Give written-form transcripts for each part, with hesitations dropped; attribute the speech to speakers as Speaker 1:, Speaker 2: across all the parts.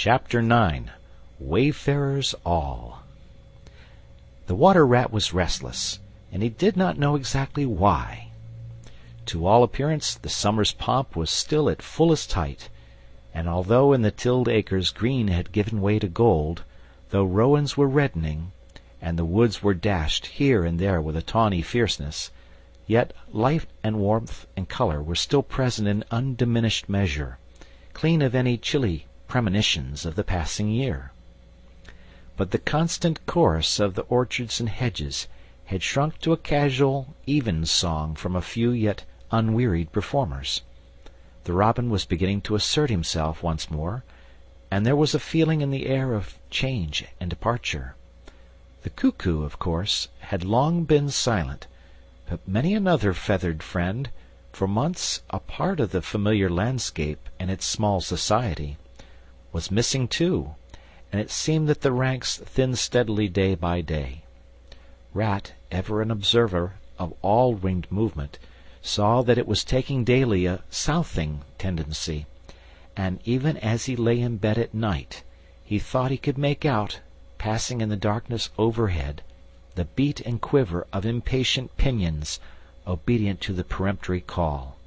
Speaker 1: Chapter 9 Wayfarers All. The water rat was restless, and he did not know exactly why. To all appearance the summer's pomp was still at fullest height, and although in the tilled acres green had given way to gold, though rowans were reddening, and the woods were dashed here and there with a tawny fierceness, yet life and warmth and colour were still present in undiminished measure, clean of any chilly premonitions of the passing year. But the constant chorus of the orchards and hedges had shrunk to a casual, even song from a few yet unwearied performers. The robin was beginning to assert himself once more, and there was a feeling in the air of change and departure. The cuckoo, of course, had long been silent, but many another feathered friend, for months a part of the familiar landscape and its small society, was missing too, and it seemed that the ranks thinned steadily day by day. Rat, ever an observer of all winged movement, saw that it was taking daily a southing tendency, and even as he lay in bed at night he thought he could make out, passing in the darkness overhead, the beat and quiver of impatient pinions obedient to the peremptory call.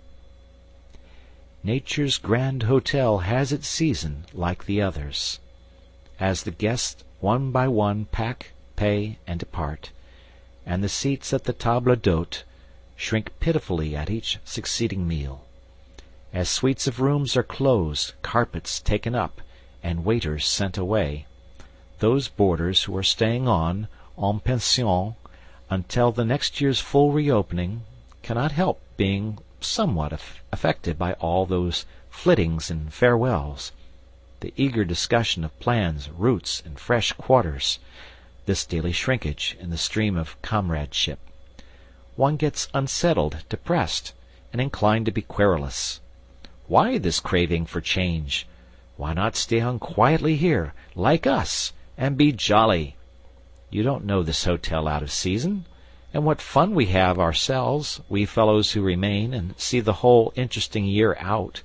Speaker 1: Nature's grand hotel has its season like the others. As the guests one by one pack, pay, and depart, and the seats at the table d'hôte shrink pitifully at each succeeding meal, as suites of rooms are closed, carpets taken up, and waiters sent away, those boarders who are staying on en pension until the next year's full reopening cannot help being somewhat affected by all those flittings and farewells, the eager discussion of plans, routes, and fresh quarters, this daily shrinkage in the stream of comradeship. One gets unsettled, depressed, and inclined to be querulous. Why this craving for change? Why not stay on quietly here, like us, and be jolly? You don't know this hotel out of season, and what fun we have ourselves, we fellows who remain and see the whole interesting year out.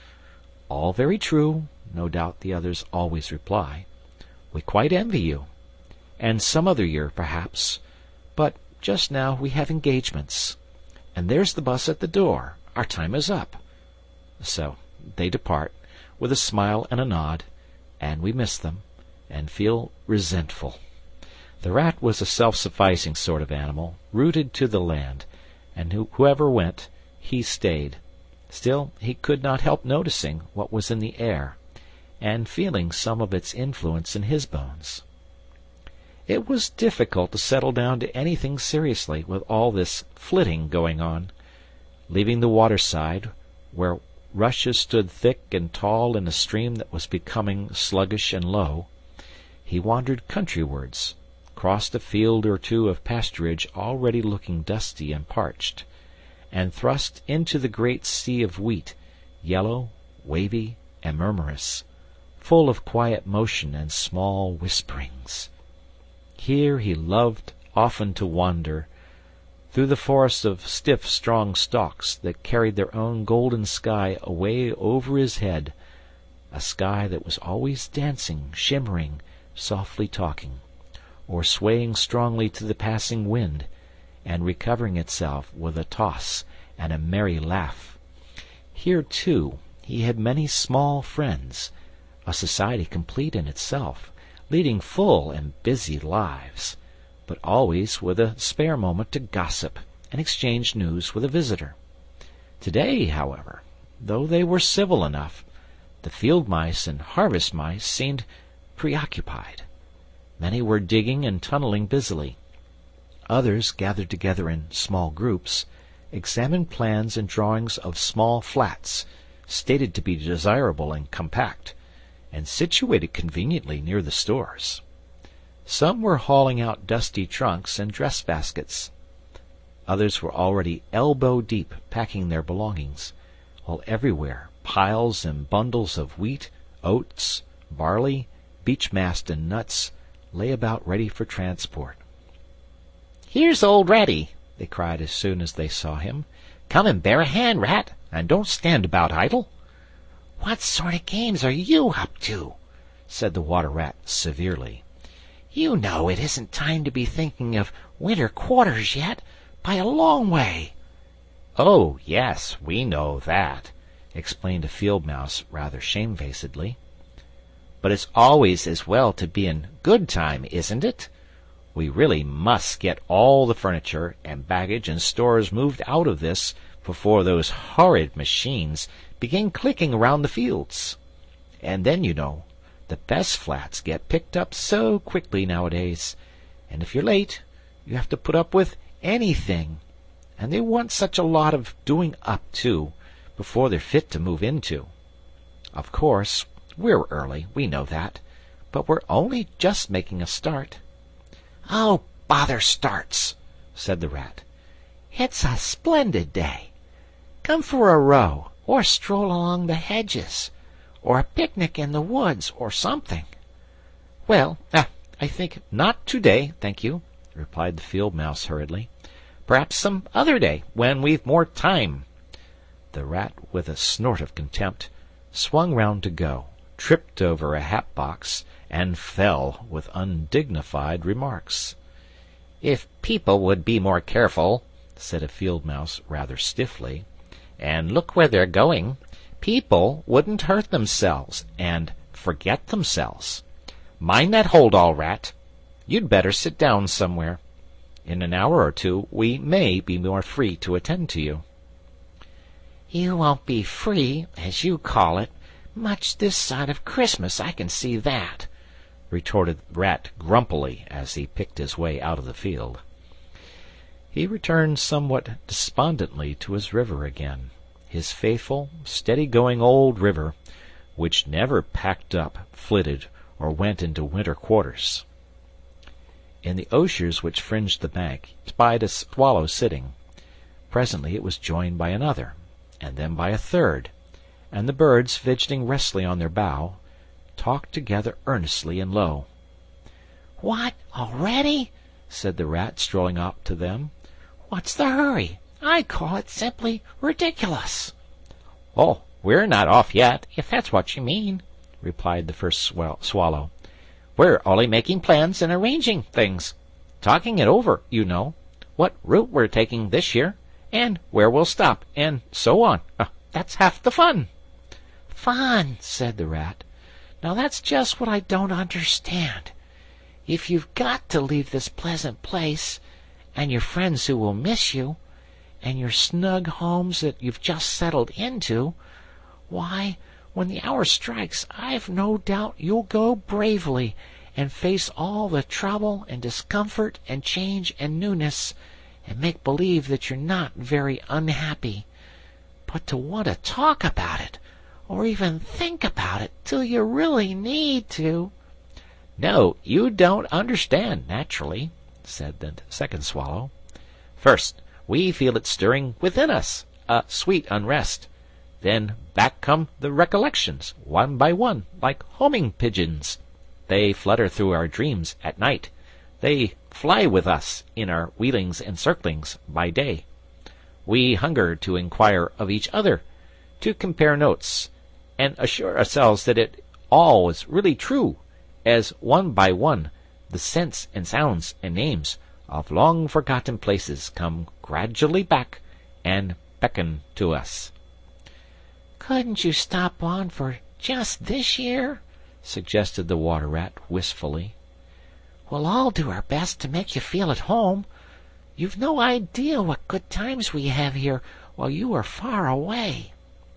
Speaker 1: All very true, no doubt the others always reply. We quite envy you. And some other year, perhaps. But just now we have engagements. And there's the bus at the door. Our time is up. So they depart, with a smile and a nod, and we miss them, and feel resentful. The rat was a self-sufficing sort of animal, rooted to the land, and whoever went, he stayed. Still, he could not help noticing what was in the air, and feeling some of its influence in his bones. It was difficult to settle down to anything seriously with all this flitting going on. Leaving the waterside, where rushes stood thick and tall in a stream that was becoming sluggish and low, he wandered countrywards, crossed a field or two of pasturage already looking dusty and parched, and thrust into the great sea of wheat, yellow, wavy, and murmurous, full of quiet motion and small whisperings. Here he loved often to wander, through the forest of stiff, strong stalks that carried their own golden sky away over his head, a sky that was always dancing, shimmering, softly talking, or swaying strongly to the passing wind, and recovering itself with a toss and a merry laugh. Here, too, he had many small friends, a society complete in itself, leading full and busy lives, but always with a spare moment to gossip and exchange news with a visitor. Today, however, though they were civil enough, the field mice and harvest mice seemed preoccupied. Many were digging and tunneling busily. Others, gathered together in small groups, examined plans and drawings of small flats, stated to be desirable and compact, and situated conveniently near the stores. Some were hauling out dusty trunks and dress baskets. Others were already elbow-deep packing their belongings, while everywhere piles and bundles of wheat, oats, barley, beech-mast, and nuts lay about ready for transport. "Here's old Ratty," they cried as soon as they saw him. "Come and bear a hand, Rat, and don't stand about idle." "What sort of games are you up to?" said the Water Rat severely.
Speaker 2: "You know it isn't time to be thinking of winter quarters yet, by a long way."
Speaker 1: "Oh, yes, we know that," explained a field mouse rather shamefacedly. "But it's always as well to be in good time, isn't it? We really must get all the furniture and baggage and stores moved out of this before those horrid machines begin clicking around the fields. And then, you know, the best flats get picked up so quickly nowadays, and if you're late, you have to put up with anything. And they want such a lot of doing up, too, before they're fit to move into. Of course, we're early, we know that, but we're only just making a start."
Speaker 2: "Oh, bother starts,"
Speaker 1: said the Rat.
Speaker 2: "It's a splendid day. Come for a row, or stroll along the hedges, or a picnic in the woods, or something."
Speaker 1: "Well, I think not today, thank you," replied the field mouse hurriedly. "Perhaps some other day, when we've more time." The Rat, with a snort of contempt, swung round to go, tripped over a hat box, and fell with undignified remarks. "If people would be more careful," said a field mouse rather stiffly, "and look where they're going, people wouldn't hurt themselves and forget themselves. Mind that hold-all, Rat. You'd better sit down somewhere. In an hour or two we may be more free to attend to you."
Speaker 2: "You won't be free, as you call it, much this side of Christmas, I can see that," retorted the Rat grumpily as he picked his way out of the field.
Speaker 1: He returned somewhat despondently to his river again, his faithful, steady-going old river, which never packed up, flitted, or went into winter quarters. In the osiers which fringed the bank he spied a swallow sitting. Presently it was joined by another, and then by a third, and the birds, fidgeting restlessly on their bough, talked together earnestly and low.
Speaker 2: "What, already?" said the Rat, strolling up to them. "What's the hurry? I call it simply ridiculous."
Speaker 1: "Oh, we're not off yet, if that's what you mean," replied the first swallow. "We're only making plans and arranging things, talking it over, you know, what route we're taking this year, and where we'll stop, and so on. That's half the fun."
Speaker 2: "Fun," said the Rat. "Now that's just what I don't understand. If you've got to leave this pleasant place, and your friends who will miss you, and your snug homes that you've just settled into, why, when the hour strikes, I've no doubt you'll go bravely and face all the trouble and discomfort and change and newness, and make believe that you're not very unhappy. But to want to talk about it, or even think about it, till you really need to—"
Speaker 1: "No, you don't understand, naturally," said the second swallow. "First, we feel it stirring within us, a sweet unrest. Then back come the recollections, one by one, like homing pigeons. They flutter through our dreams at night. They fly with us in our wheelings and circlings by day. We hunger to inquire of each other, to compare notes, and assure ourselves that it all is really true, as one by one the scents and sounds and names of long-forgotten places come gradually back and beckon to us."
Speaker 2: "Couldn't you stop on for just this year?" suggested the Water Rat wistfully. "We'll all do our best to make you feel at home. You've no idea what good times we have here while you are far away."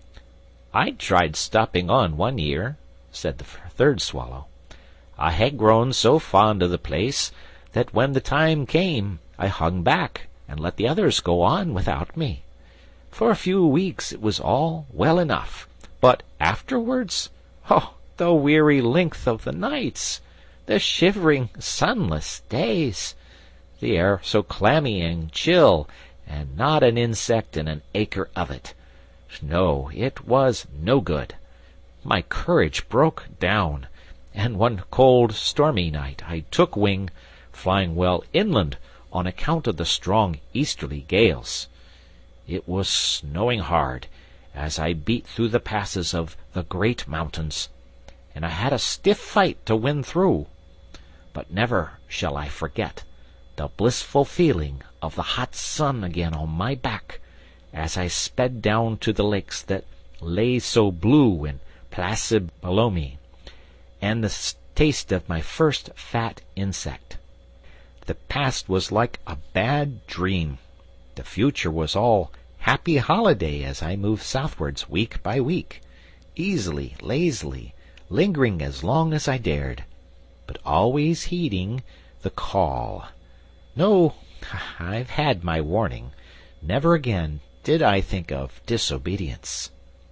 Speaker 1: "I tried stopping on one year," said the third swallow. "I had grown so fond of the place that when the time came I hung back and let the others go on without me. For a few weeks it was all well enough, but afterwards, the weary length of the nights, the shivering, sunless days, the air so clammy and chill, and not an insect in an acre of it. No, it was no good. My courage broke down, and one cold, stormy night I took wing, flying well inland on account of the strong easterly gales. It was snowing hard, as I beat through the passes of the great mountains, and I had a stiff fight to win through. But never shall I forget the blissful feeling of the hot sun again on my back as I sped down to the lakes that lay so blue and placid below me, and the taste of my first fat insect. The past was like a bad dream. The future was all happy holiday as I moved southwards week by week, easily, lazily, lingering as long as I dared, but always heeding the call. No, I've had my warning. Never again did I think of disobedience.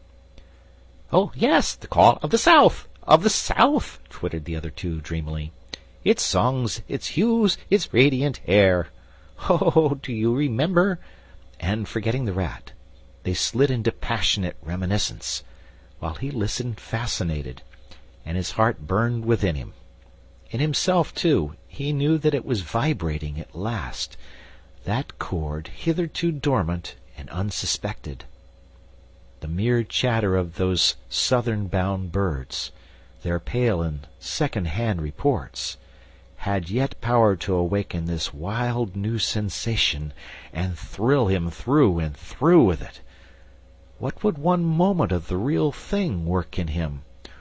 Speaker 1: "Oh, yes, the call of the South, of the South," twittered the other two dreamily. "Its songs, its hues, its radiant air. Oh, do you remember?" And forgetting the rat, they slid into passionate reminiscence, while he listened fascinated, and his heart burned within him. In himself, too, he knew that it was vibrating at last, that chord hitherto dormant and unsuspected. The mere chatter of those southern-bound birds, their pale and second-hand reports, had yet power to awaken this wild new sensation and thrill him through and through with it. What would one moment of the real thing work in him?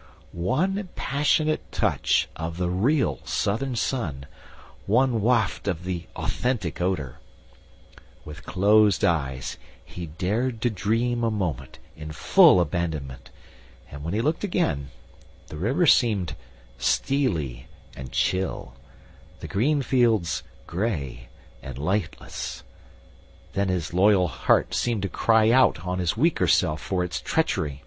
Speaker 1: One passionate touch of the real southern sun, one waft of the authentic odor. With closed eyes he dared to dream a moment in full abandonment, and when he looked again, the river seemed steely and chill, the green fields gray and lightless. Then his loyal heart seemed to cry out on his weaker self for its treachery.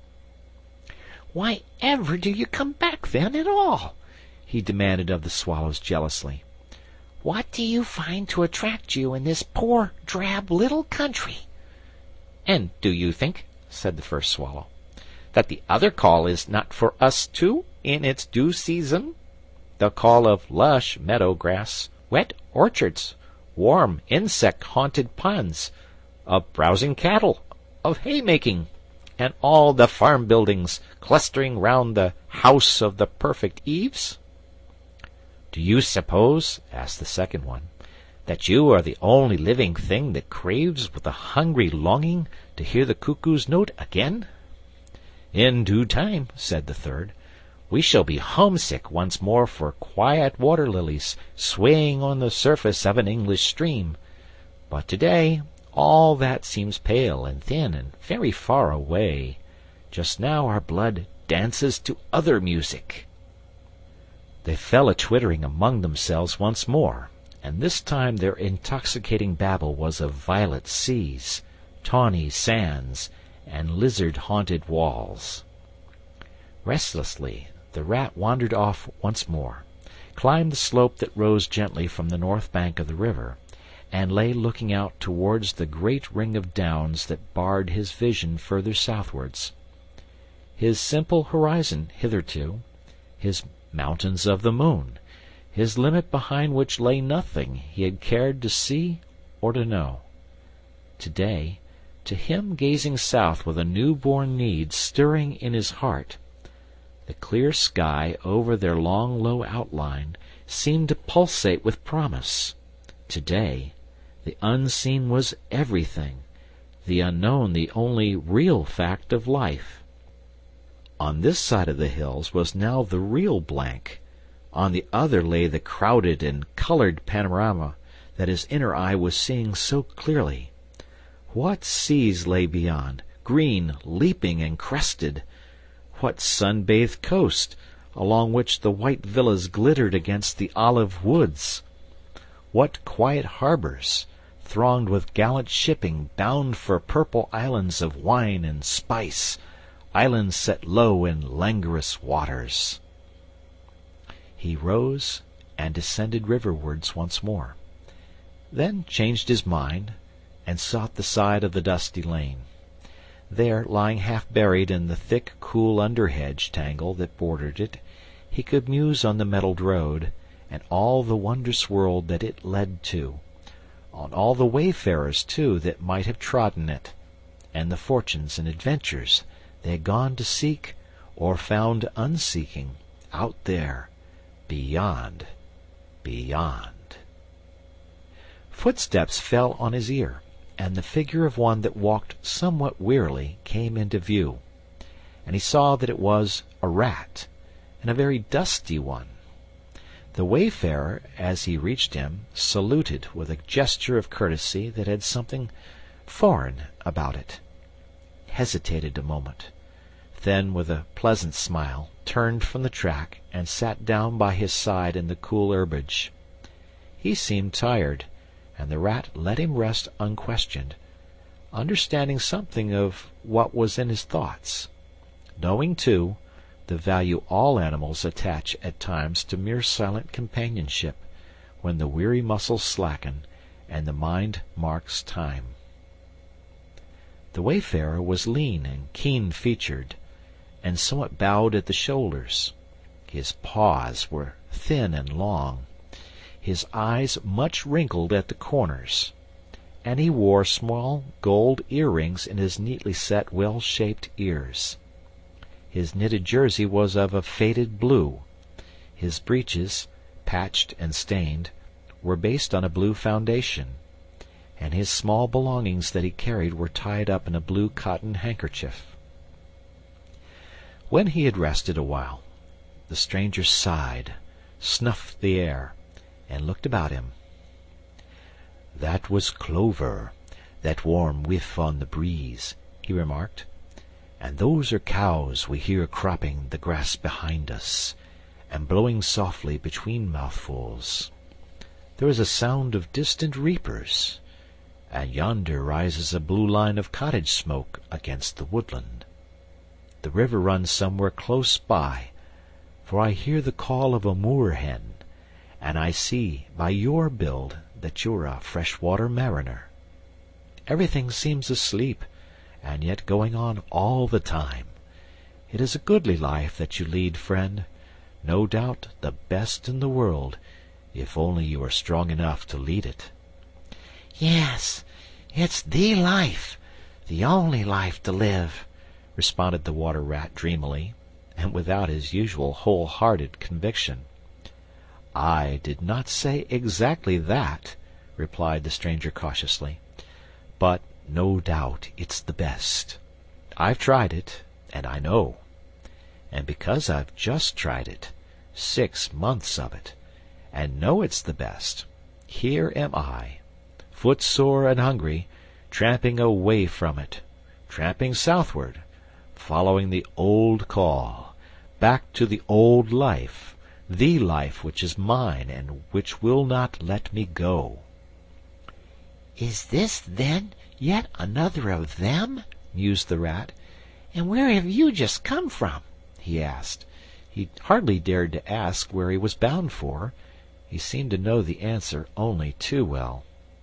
Speaker 2: "Why ever do you come back, then, at all?" he demanded of the swallows jealously. "What do you find to attract you in this poor, drab little country?"
Speaker 1: "And do you think," said the first swallow, "that the other call is not for us too, in its due season? The call of lush meadow grass, wet orchards, warm insect-haunted ponds, of browsing cattle, of haymaking, and all the farm buildings clustering round the house of the perfect eaves?" "Do you suppose," asked the second one, "that you are the only living thing that craves with a hungry longing to hear the cuckoo's note again?" "In due time," said the third, "we shall be homesick once more for quiet water lilies swaying on the surface of an English stream. But today all that seems pale and thin and very far away. Just now our blood dances to other music." They fell a-twittering among themselves once more, and this time their intoxicating babble was of violet seas, tawny sands, and lizard-haunted walls. Restlessly the rat wandered off once more, climbed the slope that rose gently from the north bank of the river, and lay looking out towards the great ring of downs that barred his vision further southwards. His simple horizon hitherto, his mountains of the moon, his limit behind which lay nothing he had cared to see or to know. Today, to him gazing south with a new-born need stirring in his heart, the clear sky over their long low outline seemed to pulsate with promise. Today, the unseen was everything, the unknown the only real fact of life. On this side of the hills was now the real blank. On the other lay the crowded and colored panorama that his inner eye was seeing so clearly. What seas lay beyond, green, leaping, and crested! What sun-bathed coast, along which the white villas glittered against the olive woods! What quiet harbors, thronged with gallant shipping bound for purple islands of wine and spice, islands set low in languorous waters! He rose and descended riverwards once more, then changed his mind and sought the side of the dusty lane. There, lying half buried in the thick, cool underhedge tangle that bordered it, he could muse on the metalled road, and all the wondrous world that it led to, on all the wayfarers, too, that might have trodden it, and the fortunes and adventures they had gone to seek or found unseeking, out there, beyond, beyond. Footsteps fell on his ear, and the figure of one that walked somewhat wearily came into view, and he saw that it was a rat, and a very dusty one. The wayfarer, as he reached him, saluted with a gesture of courtesy that had something foreign about it, hesitated a moment, then with a pleasant smile turned from the track and sat down by his side in the cool herbage. He seemed tired, and the rat let him rest unquestioned, understanding something of what was in his thoughts, knowing, too, the value all animals attach at times to mere silent companionship, when the weary muscles slacken and the mind marks time. The wayfarer was lean and keen-featured, and somewhat bowed at the shoulders. His paws were thin and long, his eyes much wrinkled at the corners, and he wore small gold earrings in his neatly set, well-shaped ears. His knitted jersey was of a faded blue. His breeches, patched and stained, were based on a blue foundation, and his small belongings that he carried were tied up in a blue cotton handkerchief. When he had rested a while, the stranger sighed, snuffed the air, and looked about him. "That was clover, that warm whiff on the breeze," he remarked. "And those are cows we hear cropping the grass behind us, and blowing softly between mouthfuls. There is a sound of distant reapers, and yonder rises a blue line of cottage smoke against the woodland. The river runs somewhere close by, for I hear the call of a moor-hen, and I see by your build that you're a fresh-water mariner. Everything seems asleep, and yet going on all the time. It is a goodly life that you lead, friend, no doubt the best in the world, if only you are strong enough to lead it."
Speaker 2: "Yes, it's the life, the only life to live," responded the water rat dreamily, and without his usual whole-hearted conviction.
Speaker 1: "I did not say exactly that," replied the stranger cautiously, "but no doubt it's the best. I've tried it, and I know. And because I've just tried it, 6 months of it, and know it's the best, here am I, footsore and hungry, tramping away from it, tramping southward, following the old call, back to the old life, the life which is mine and which will not let me go."
Speaker 2: "Is this, then, yet another of them?" mused the rat. "And where have you just come from?" he asked. He hardly dared to ask where he was bound for. He seemed to know the answer only too well.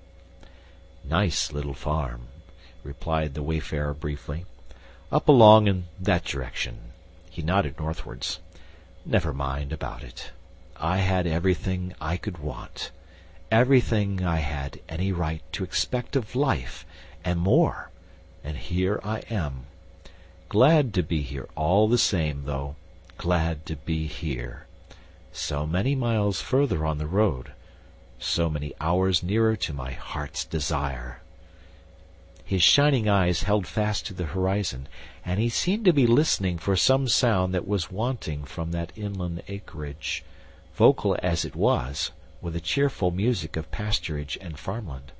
Speaker 2: "Nice little farm," replied the wayfarer briefly. "Up along in that direction." He nodded northwards. "Never mind about it. I had everything I could want, everything I had any right to expect of life, and more, and here I am. Glad to be here all the same, though, glad to be here. So many miles further on the road, so many hours nearer to my heart's desire." His shining eyes held fast to the horizon, and he seemed to be listening for some sound that was wanting from that inland acreage, vocal as it was, with the cheerful music of pasturage and farmland.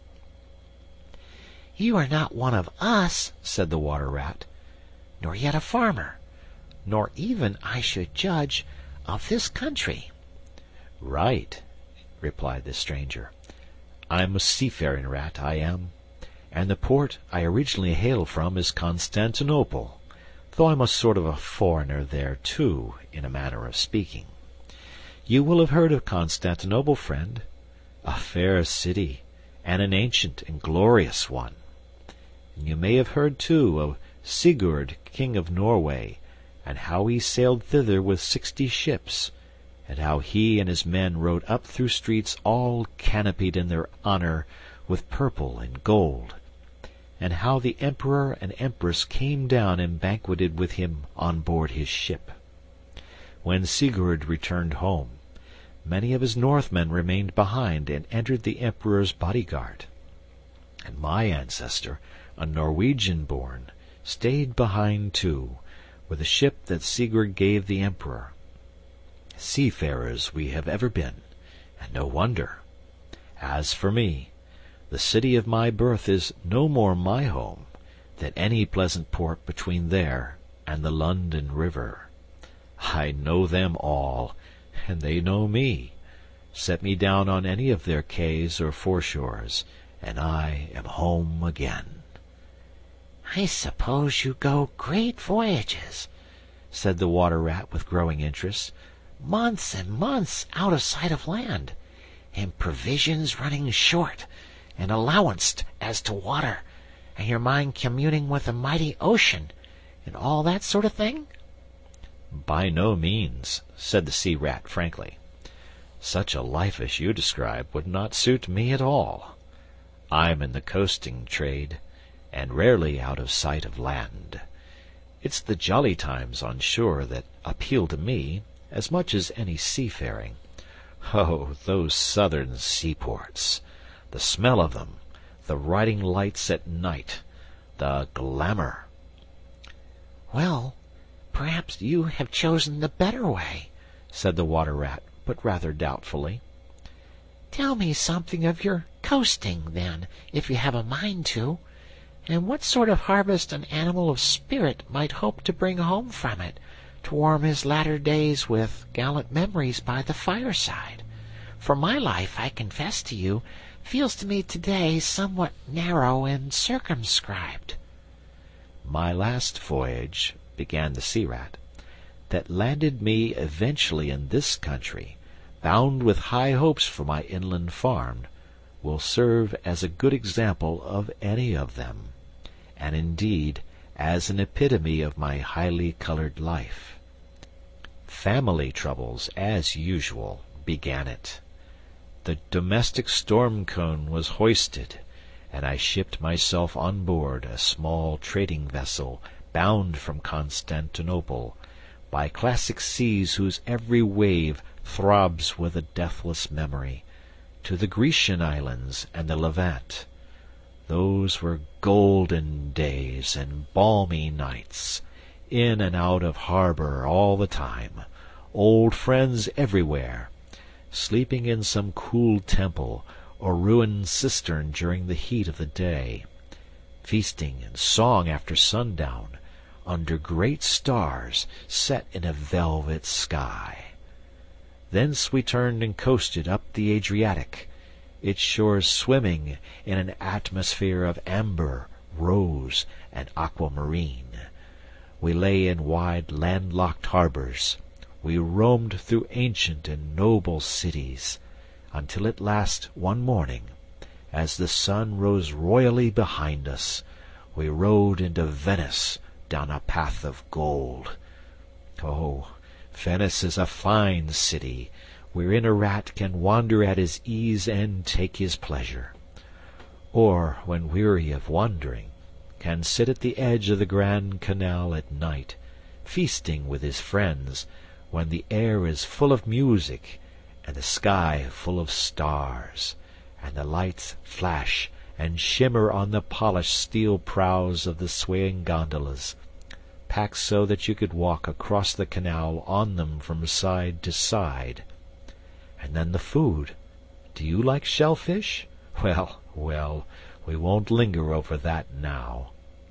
Speaker 2: "You are not one of us," said the water rat, "nor yet a farmer, nor even, I should judge, of this country."
Speaker 1: "Right," replied the stranger. "I'm a seafaring rat, I am, and the port I originally hail from is Constantinople, though I'm a sort of a foreigner there, too, in a manner of speaking. You will have heard of Constantinople, friend, a fair city, and an ancient and glorious one. And you may have heard, too, of Sigurd, King of Norway, and how he sailed thither with 60 ships, and how he and his men rode up through streets all canopied in their honor with purple and gold, and how the emperor and empress came down and banqueted with him on board his ship. When Sigurd returned home, many of his Northmen remained behind and entered the emperor's bodyguard. And my ancestor, a Norwegian born, stayed behind too, with the ship that Sigurd gave the emperor. Seafarers we have ever been, and no wonder. As for me, the city of my birth is no more my home than any pleasant port between there and the London River. I know them all, and they know me. Set me down on any of their quays or foreshores, and I am home again."
Speaker 2: "I suppose you go great voyages," said the Water Rat with growing interest. "Months and months out of sight of land, and provisions running short, and allowanced as to water, and your mind communing with the mighty ocean, and all that sort of thing?"
Speaker 1: "By no means," said the Sea Rat frankly. "Such a life as you describe would not suit me at all. I'm in the coasting trade, and rarely out of sight of land. It's the jolly times on shore that appeal to me as much as any seafaring. Oh, those southern seaports! The smell of them, the riding lights at night, the glamour!"
Speaker 2: "Well, perhaps you have chosen the better way," said the Water Rat, but rather doubtfully. "Tell me something of your coasting, then, if you have a mind to, and what sort of harvest an animal of spirit might hope to bring home from it, to warm his latter days with gallant memories by the fireside. For my life, I confess to you, feels to me today somewhat narrow and circumscribed."
Speaker 1: "My last voyage," began the Sea Rat, "that landed me eventually in this country, bound with high hopes for my inland farm, will serve as a good example of any of them, and indeed as an epitome of my highly colored life. Family troubles, as usual, began it. The domestic storm cone was hoisted, and I shipped myself on board a small trading vessel bound from Constantinople, by classic seas whose every wave throbs with a deathless memory, to the Grecian islands and the Levant. Those were golden days and balmy nights, in and out of harbor all the time, old friends everywhere, sleeping in some cool temple or ruined cistern during the heat of the day, feasting and song after sundown, under great stars set in a velvet sky. Thence we turned and coasted up the Adriatic, its shores swimming in an atmosphere of amber, rose, and aquamarine. We lay in wide landlocked harbors. We roamed through ancient and noble cities, until at last one morning, as the sun rose royally behind us, we rode into Venice down a path of gold. Oh, Venice is a fine city, wherein a rat can wander at his ease and take his pleasure, or, when weary of wandering, can sit at the edge of the Grand Canal at night, feasting with his friends, when the air is full of music, and the sky full of stars, and the lights flash and shimmer on the polished steel prows of the swaying gondolas, packed so that you could walk across the canal on them from side to side. And then the food. Do you like shellfish? Well, well, we won't linger over that now."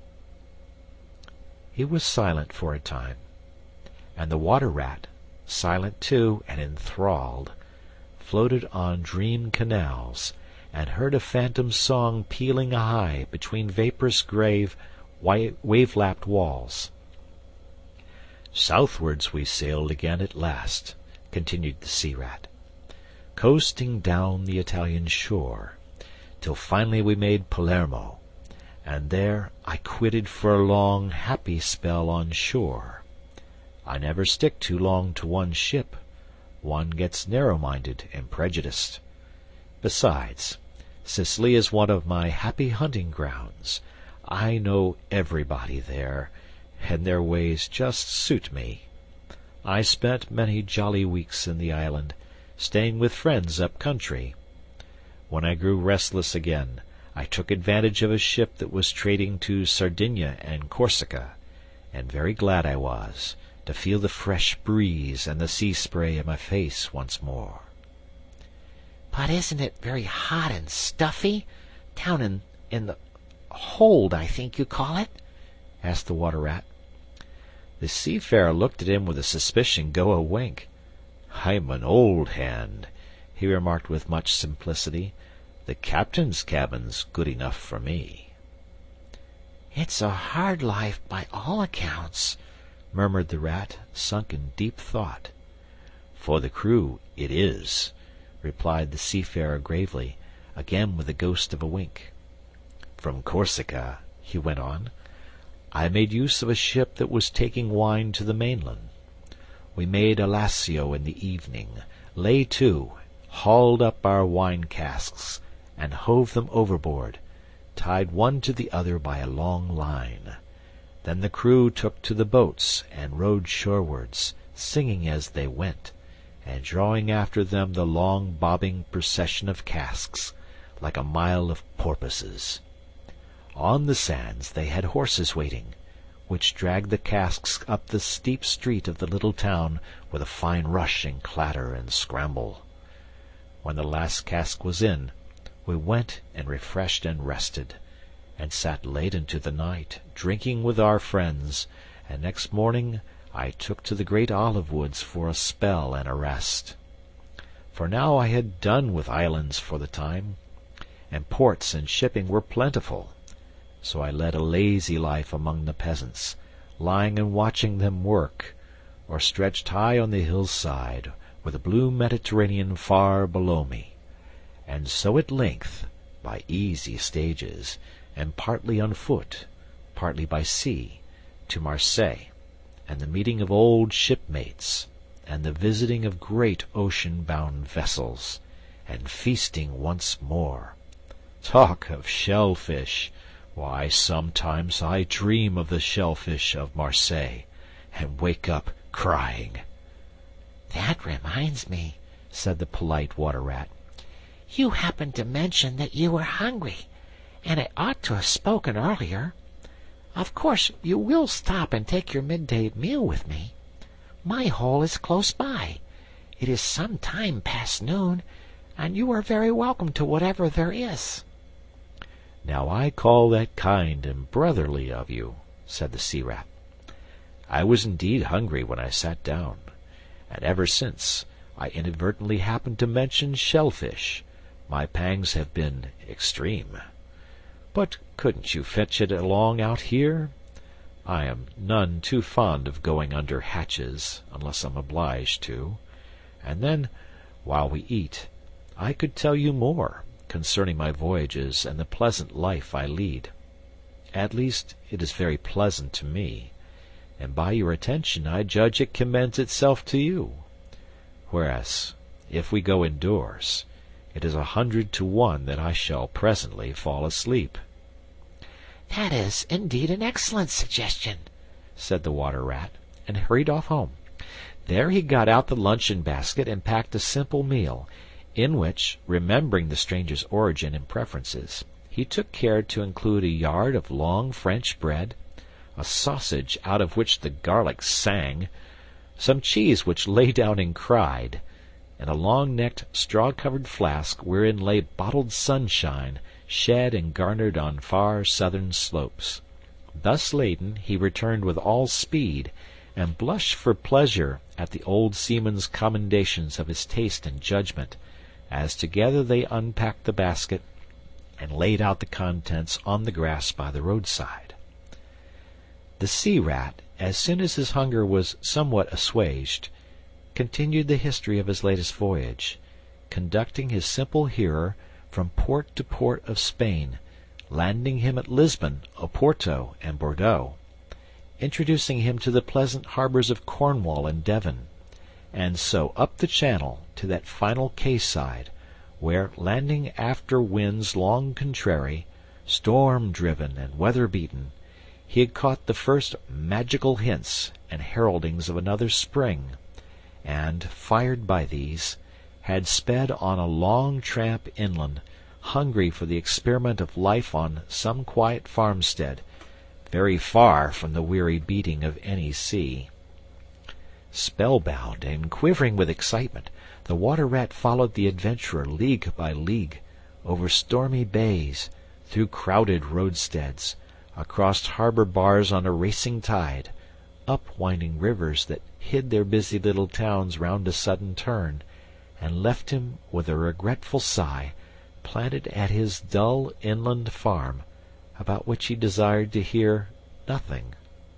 Speaker 1: He was silent for a time, and the Water Rat, silent too and enthralled, floated on dream canals, and heard a phantom song pealing high between vaporous grave wave-lapped walls. "Southwards we sailed again at last," continued the Sea Rat, "coasting down the Italian shore, till finally we made Palermo, and there I quitted for a long, happy spell on shore. I never stick too long to one ship. One gets narrow-minded and prejudiced. Besides, Sicily is one of my happy hunting grounds. I know everybody there, and their ways just suit me. I spent many jolly weeks in the island, staying with friends up country. When I grew restless again, I took advantage of a ship that was trading to Sardinia and Corsica, and very glad I was to feel the fresh breeze and the sea spray in my face once more.
Speaker 2: But isn't it very hot and stuffy down in the hold, I think you call it?" asked the Water Rat.
Speaker 1: The seafarer looked at him with a suspicion-go-a-wink. "I'm an old hand," he remarked with much simplicity. "The captain's cabin's good enough for me."
Speaker 2: "It's a hard life by all accounts," murmured the Rat, sunk in deep thought.
Speaker 1: "For the crew it is," replied the seafarer gravely, again with the ghost of a wink. "From Corsica," he went on, "I made use of a ship that was taking wine to the mainland. We made a lasso in the evening, lay to, hauled up our wine casks, and hove them overboard, tied one to the other by a long line. Then the crew took to the boats and rowed shorewards, singing as they went, and drawing after them the long bobbing procession of casks, like a mile of porpoises. On the sands they had horses waiting, which dragged the casks up the steep street of the little town with a fine rush and clatter and scramble. When the last cask was in, we went and refreshed and rested, and sat late into the night, drinking with our friends, and next morning I took to the great olive woods for a spell and a rest. For now I had done with islands for the time, and ports and shipping were plentiful, so I led a lazy life among the peasants, lying and watching them work, or stretched high on the hillside, with the blue Mediterranean far below me, and so at length, by easy stages, and partly on foot, partly by sea, to Marseille, and the meeting of old shipmates, and the visiting of great ocean-bound vessels, and feasting once more. Talk of shellfish! Why, sometimes I dream of the shellfish of Marseille, and wake up crying."
Speaker 2: "That reminds me," said the polite Water Rat. "You happened to mention that you were hungry, and I ought to have spoken earlier. Of course you will stop and take your midday meal with me. My hole is close by. It is some time past noon, and you are very welcome to whatever there is."
Speaker 1: "Now I call that kind and brotherly of you," said the Sea Rat. "I was indeed hungry when I sat down, and ever since I inadvertently happened to mention shellfish, my pangs have been extreme. But couldn't you fetch it along out here? I am none too fond of going under hatches, unless I'm obliged to. And then, while we eat, I could tell you more concerning my voyages and the pleasant life I lead. At least, it is very pleasant to me, and by your attention I judge it commends itself to you. Whereas, if we go indoors, it is 100 to 1 that I shall presently fall asleep."
Speaker 2: "That is indeed an excellent suggestion,"
Speaker 1: said the Water Rat, and hurried off home. There he got out the luncheon basket and packed a simple meal, in which, remembering the stranger's origin and preferences, he took care to include a yard of long French bread, a sausage out of which the garlic sang, some cheese which lay down and cried, and a long-necked, straw-covered flask wherein lay bottled sunshine, shed and garnered on far southern slopes. Thus laden, he returned with all speed, and blushed for pleasure at the old seaman's commendations of his taste and judgment, as together they unpacked the basket and laid out the contents on the grass by the roadside. The Sea Rat, as soon as his hunger was somewhat assuaged, continued the history of his latest voyage, conducting his simple hearer from port to port of Spain, landing him at Lisbon, Oporto, and Bordeaux, introducing him to the pleasant harbors of Cornwall and Devon, and so up the Channel to that final quayside, where, landing after winds long contrary, storm-driven and weather-beaten, he had caught the first magical hints and heraldings of another spring, and, fired by these, had sped on a long tramp inland, hungry for the experiment of life on some quiet farmstead, very far from the weary beating of any sea. Spellbound and quivering with excitement, the Water Rat followed the adventurer league by league, over stormy bays, through crowded roadsteads, across harbor bars on a racing tide, up winding rivers that hid their busy little towns round a sudden turn, and left him with a regretful sigh, planted at his dull inland farm, about which he desired to hear nothing.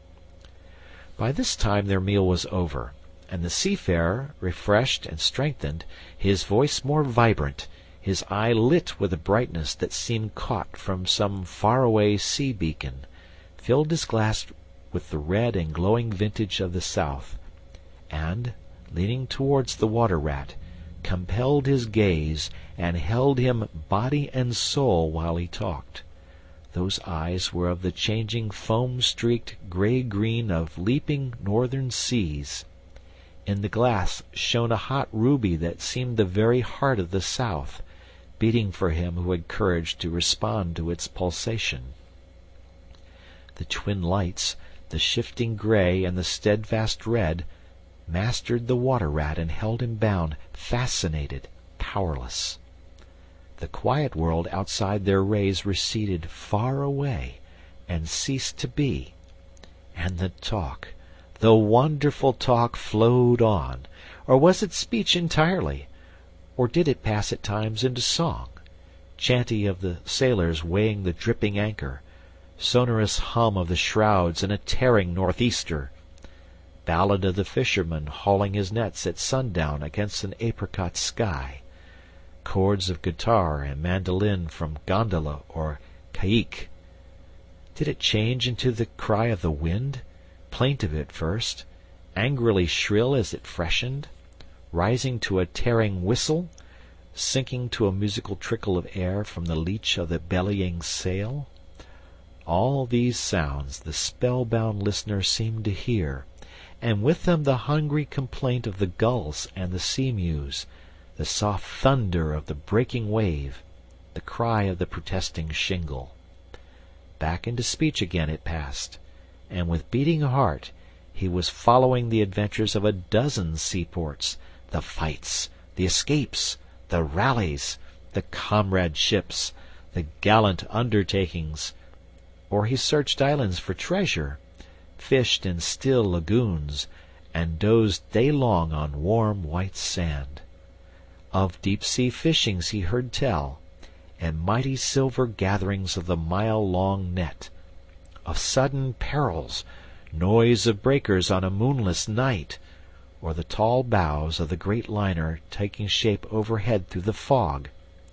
Speaker 1: By this time their meal was over, and the seafarer, refreshed and strengthened, his voice more vibrant, his eye lit with a brightness that seemed caught from some far-away sea-beacon, filled his glass with the red and glowing vintage of the south, and, leaning towards the Water Rat, compelled his gaze and held him body and soul while he talked. Those eyes were of the changing foam-streaked gray-green of leaping northern seas. In the glass shone a hot ruby that seemed the very heart of the south, beating for him who had courage to respond to its pulsation. The twin lights, the shifting gray and the steadfast red, mastered the Water Rat and held him bound, fascinated, powerless. The quiet world outside their rays receded far away and ceased to be, and the talk, the wonderful talk, flowed on. Or was it speech entirely? Or did it pass at times into song, chanty of the sailors weighing the dripping anchor, sonorous hum of the shrouds in a tearing northeaster, ballad of the fisherman hauling his nets at sundown against an apricot sky, chords of guitar and mandolin from gondola or caique? Did it change into the cry of the wind, plaintive at first, angrily shrill as it freshened, rising to a tearing whistle, sinking to a musical trickle of air from the leach of the bellying sail? All these sounds the spellbound listener seemed to hear, and with them the hungry complaint of the gulls and the sea-mews, the soft thunder of the breaking wave, the cry of the protesting shingle. Back into speech again it passed, and with beating heart he was following the adventures of a dozen seaports, the fights, the escapes, the rallies, the comradeships, the gallant undertakings. Or he searched islands for treasure, fished in still lagoons, and dozed day long on warm white sand. Of deep-sea fishings he heard tell, and mighty silver gatherings of the mile-long net, of sudden perils, noise of breakers on a moonless night, or the tall bows of the great liner taking shape overhead through the fog,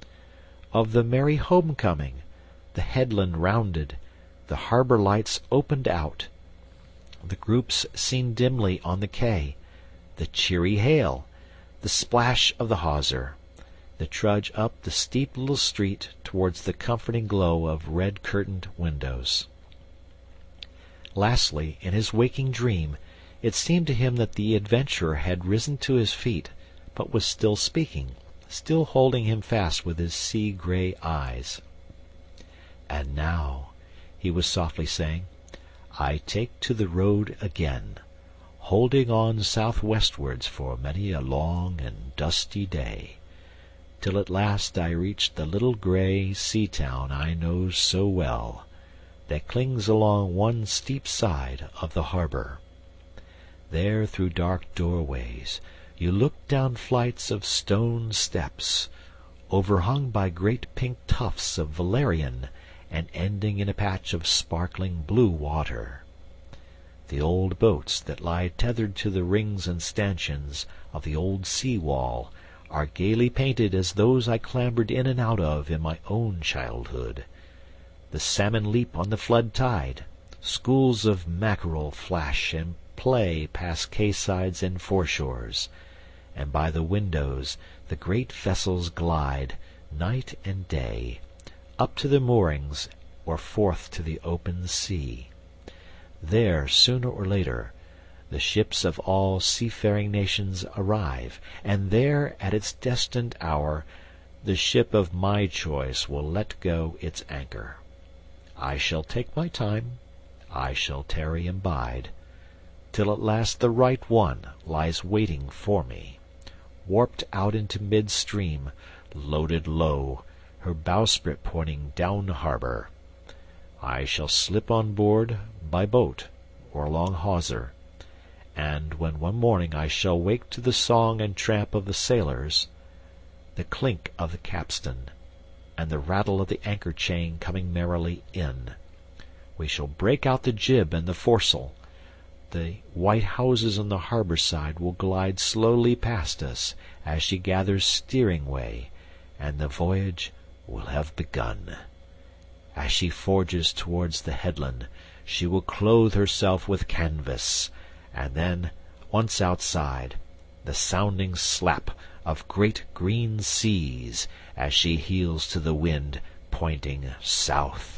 Speaker 1: of the merry homecoming, the headland rounded, the harbor lights opened out, the groups seen dimly on the quay, the cheery hail, the splash of the hawser, the trudge up the steep little street towards the comforting glow of red-curtained windows. Lastly, in his waking dream, it seemed to him that the adventurer had risen to his feet, but was still speaking, still holding him fast with his sea-gray eyes. "And now," he was softly saying, "I take to the road again, holding on southwestwards for many a long and dusty day, till at last I reach the little gray sea-town I know so well, that clings along one steep side of the harbor. There through dark doorways you look down flights of stone steps, overhung by great pink tufts of valerian and ending in a patch of sparkling blue water. The old boats that lie tethered to the rings and stanchions of the old sea-wall are gaily painted as those I clambered in and out of in my own childhood. The salmon leap on the flood tide, schools of mackerel flash and play past quaysides and foreshores, and by the windows the great vessels glide, night and day, up to the moorings or forth to the open sea. There, sooner or later, the ships of all seafaring nations arrive, and there, at its destined hour, the ship of my choice will let go its anchor. I shall take my time, I shall tarry and bide, till at last the right one lies waiting for me, warped out into mid-stream, loaded low, her bowsprit pointing down harbour. I shall slip on board by boat or long hawser, and when one morning I shall wake to the song and tramp of the sailors, the clink of the capstan, and the rattle of the anchor chain coming merrily in, we shall break out the jib and the foresail. The white houses on the harbour side will glide slowly past us as she gathers steering way, and the voyage will have begun. As she forges towards the headland, she will clothe herself with canvas, and then, once outside, the sounding slap of great green seas as she heels to the wind pointing south.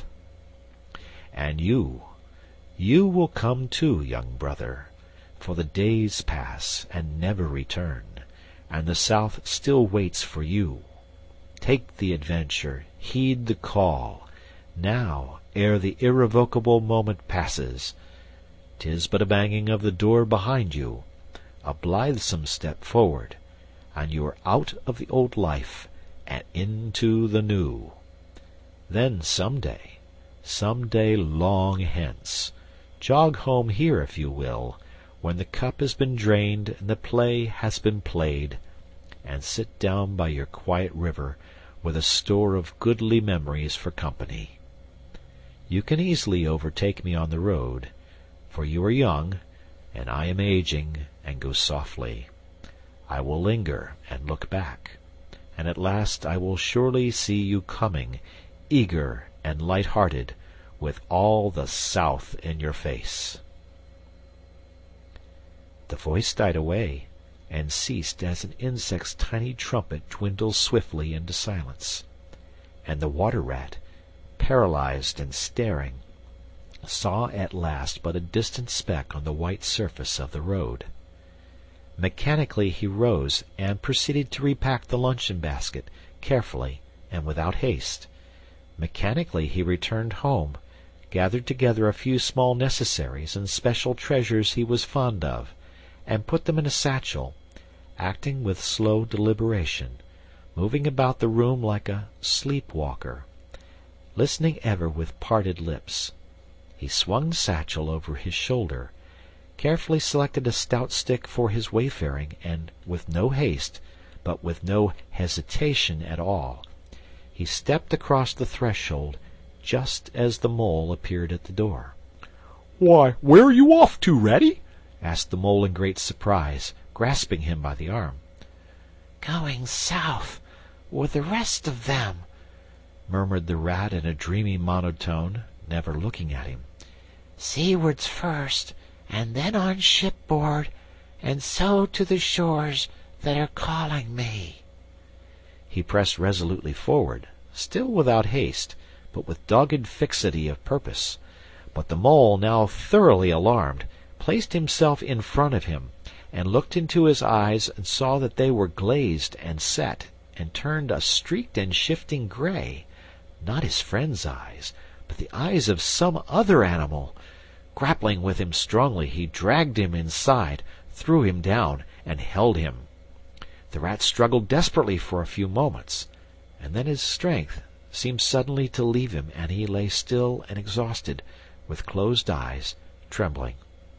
Speaker 1: And you will come too, young brother, for the days pass and never return, and the south still waits for you. Take the adventure, heed the call, now, ere the irrevocable moment passes. 'Tis but a banging of the door behind you, a blithesome step forward, and you are out of the old life and into the new. Then some day long hence, jog home here if you will, when the cup has been drained and the play has been played, and sit down by your quiet river with a store of goodly memories for company. You can easily overtake me on the road, for you are young, and I am aging and go softly. I will linger and look back, and at last I will surely see you coming, eager and light-hearted, with all the South in your face." The voice died away, and ceased as an insect's tiny trumpet dwindles swiftly into silence, and the water-rat, paralyzed and staring, saw at last but a distant speck on the white surface of the road. Mechanically he rose and proceeded to repack the luncheon-basket, carefully and without haste. Mechanically he returned home, gathered together a few small necessaries and special treasures he was fond of, and put them in a satchel, acting with slow deliberation, moving about the room like a sleep-walker, listening ever with parted lips. He swung the satchel over his shoulder, carefully selected a stout stick for his wayfaring, and with no haste, but with no hesitation at all, he stepped across the threshold just as the mole appeared at the door.
Speaker 3: "Why, where are you off to, Ratty?"
Speaker 1: asked the mole in great surprise, grasping him by the arm.
Speaker 2: "Going south with the rest of them,"
Speaker 1: murmured the rat in a dreamy monotone, never looking at him.
Speaker 2: "Seawards first, and then on shipboard, and so to the shores that are calling me."
Speaker 1: He pressed resolutely forward, still without haste, but with dogged fixity of purpose. But the mole, now thoroughly alarmed, placed himself in front of him, and looked into his eyes and saw that they were glazed and set, and turned a streaked and shifting gray, not his friend's eyes, but the eyes of some other animal. Grappling with him strongly, he dragged him inside, threw him down, and held him. The rat struggled desperately for a few moments, and then his strength seemed suddenly to leave him, and he lay still and exhausted, with closed eyes, trembling.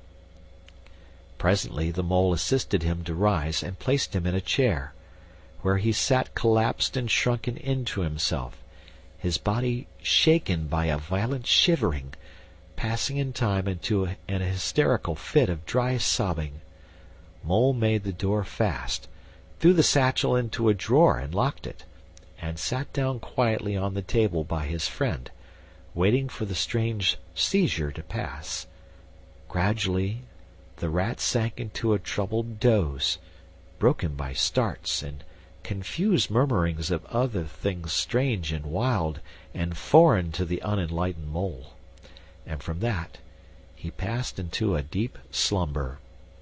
Speaker 1: Presently the mole assisted him to rise and placed him in a chair, where he sat collapsed and shrunken into himself, his body shaken by a violent shivering, passing in time into an hysterical fit of dry sobbing. Mole made the door fast, threw the satchel into a drawer and locked it, and sat down quietly on the table by his friend, waiting for the strange seizure to pass. Gradually the rat sank into a troubled doze, broken by starts and confused murmurings of other things strange and wild and foreign to the unenlightened mole, and from that he passed into a deep slumber.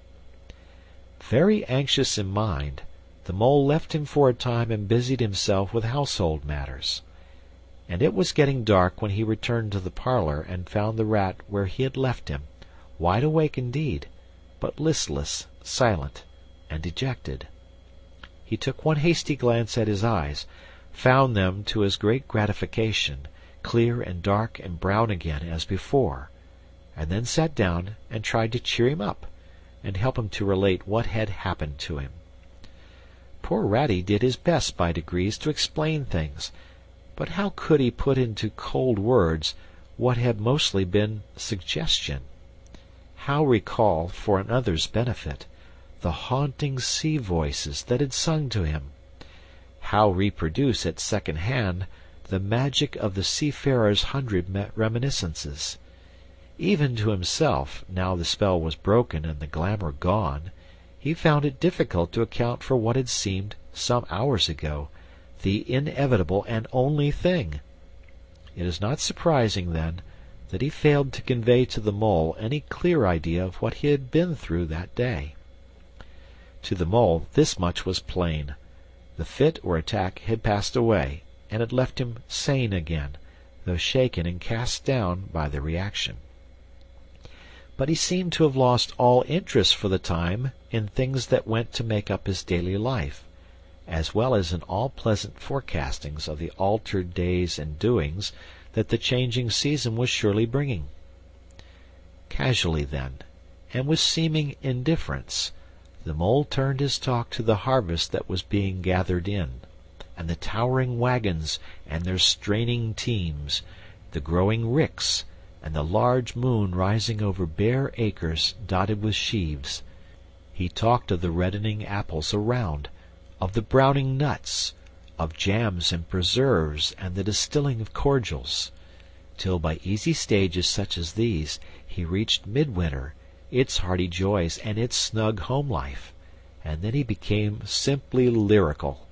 Speaker 1: Very anxious in mind, the Mole left him for a time and busied himself with household matters. And it was getting dark when he returned to the parlor and found the Rat where he had left him, wide awake indeed, but listless, silent, and dejected. He took one hasty glance at his eyes, found them, to his great gratification, clear and dark and brown again as before, and then sat down and tried to cheer him up, and help him to relate what had happened to him. Poor Ratty did his best by degrees to explain things, but how could he put into cold words what had mostly been suggestion? How recall, for another's benefit, the haunting sea voices that had sung to him? How reproduce at second hand the magic of the seafarer's 100 reminiscences? Even to himself, now the spell was broken and the glamour gone, he found it difficult to account for what had seemed, some hours ago, the inevitable and only thing. It is not surprising, then, that he failed to convey to the Mole any clear idea of what he had been through that day. To the Mole this much was plain. The fit or attack had passed away, and had left him sane again, though shaken and cast down by the reaction. But he seemed to have lost all interest for the time in things that went to make up his daily life, as well as in all pleasant forecastings of the altered days and doings that the changing season was surely bringing. Casually, then, and with seeming indifference, the Mole turned his talk to the harvest that was being gathered in, and the towering wagons and their straining teams, the growing ricks, and the large moon rising over bare acres dotted with sheaves. He talked of the reddening apples around, of the browning nuts, of jams and preserves and the distilling of cordials, till by easy stages such as these he reached midwinter, its hearty joys and its snug home life, and then he became simply lyrical.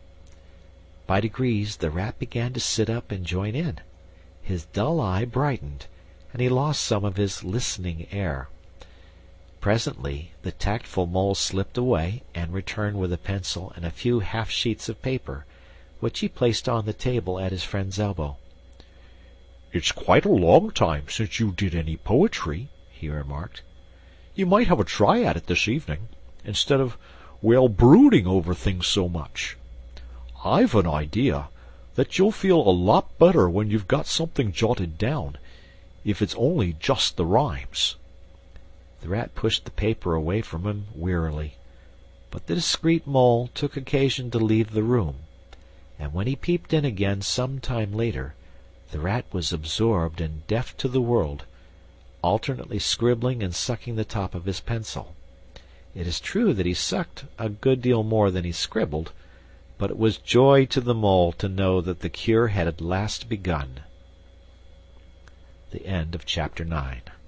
Speaker 1: By degrees the Rat began to sit up and join in. His dull eye brightened, and he lost some of his listening air. Presently the tactful Mole slipped away and returned with a pencil and a few half-sheets of paper, which he placed on the table at his friend's elbow.
Speaker 3: "It's quite a long time since you did any poetry," he remarked. "You might have a try at it this evening, instead of, brooding over things so much. I've an idea that you'll feel a lot better when you've got something jotted down, if it's only just the rhymes."
Speaker 1: The Rat pushed the paper away from him wearily, but the discreet Mole took occasion to leave the room, and when he peeped in again some time later, the Rat was absorbed and deaf to the world, alternately scribbling and sucking the top of his pencil. It is true that he sucked a good deal more than he scribbled, but it was joy to the Mole to know that the cure had at last begun. The end of chapter 9.